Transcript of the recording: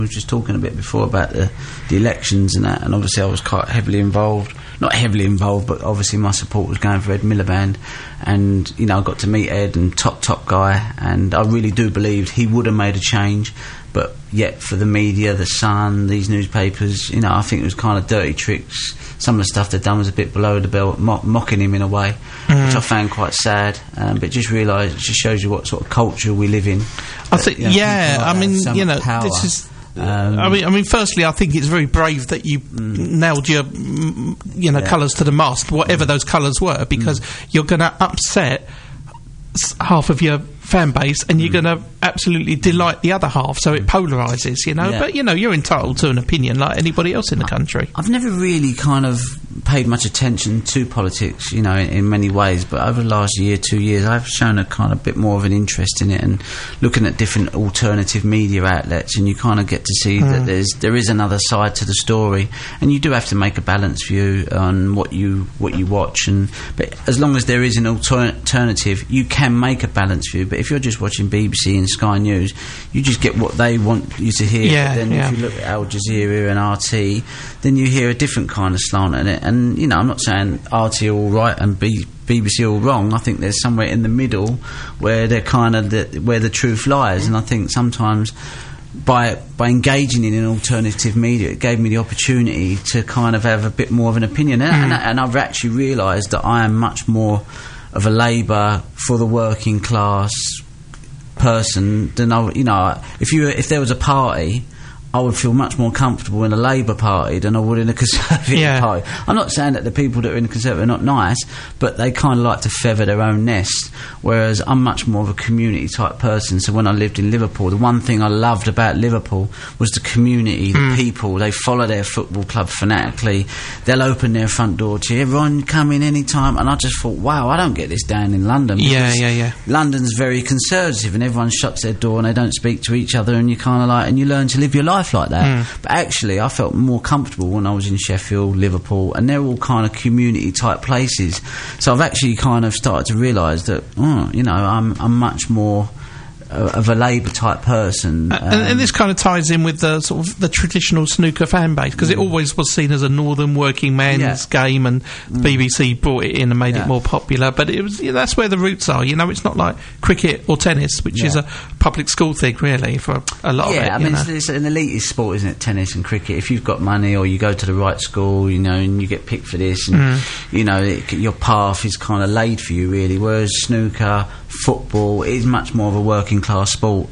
We were just talking a bit before about the elections and that, and obviously I was quite heavily involved. Not heavily involved, but obviously my support was going for Ed Miliband, and you know, I got to meet Ed, and top guy, and I really do believe he would have made a change. But yet, for the media, the Sun, these newspapers, you know, I think it was kind of dirty tricks. Some of the stuff they'd done was a bit below the belt, mocking him in a way, which I found quite sad. But just realised, it just shows you what sort of culture we live in. I think, you know, I mean, so you know, power. This is. I mean, firstly, I think it's very brave that you nailed your, colours to the mast, whatever those colours were, because you're going to upset half of your fan base, and you're going to absolutely delight the other half, so it polarises, you know. Yeah. But, you know, you're entitled to an opinion like anybody else in the country. I've never really kind of paid much attention to politics, you know, in many ways, but over the last year, 2 years, I've shown a kind of bit more of an interest in it, and looking at different alternative media outlets, and you kind of get to see that there is another side to the story, and you do have to make a balanced view on what you watch, but as long as there is an alternative, you can make a balanced view. But if you're just watching BBC and Sky News, you just get what they want you to hear. Yeah, but then if you look at Al Jazeera and RT, then you hear a different kind of slant in it. And, you know, I'm not saying RT are all right and BBC all wrong. I think there's somewhere in the middle where they're kind of where the truth lies. And I think sometimes by engaging in an alternative media, it gave me the opportunity to kind of have a bit more of an opinion. And I've actually realised that I am much more of a Labour for the working class person than if there was a party, I would feel much more comfortable in a Labour Party than I would in a Conservative Party. I'm not saying that the people that are in the Conservative are not nice, but they kind of like to feather their own nest, whereas I'm much more of a community type person. So when I lived in Liverpool, the one thing I loved about Liverpool was the community, the people. They follow their football club fanatically. They'll open their front door to you, everyone come in any time, and I just thought, wow, I don't get this down in London. Yeah. London's very conservative, and everyone shuts their door and they don't speak to each other, and you kind of and you learn to live your life like that. But actually I felt more comfortable when I was in Sheffield, Liverpool, and they're all kind of community type places. So I've actually kind of started to realise that I'm much more of a Labour type person, and this kind of ties in with the sort of the traditional snooker fan base, because it always was seen as a northern working man's game, and the BBC brought it in and made it more popular. But it was that's where the roots are. You know, it's not like cricket or tennis, which is a public school thing, really, for a lot of it. I mean, it's an elitist sport, isn't it? Tennis and cricket. If you've got money or you go to the right school, you know, and you get picked for this, and you know, your path is kind of laid for you, really. Whereas snooker, football is much more of a working class sport.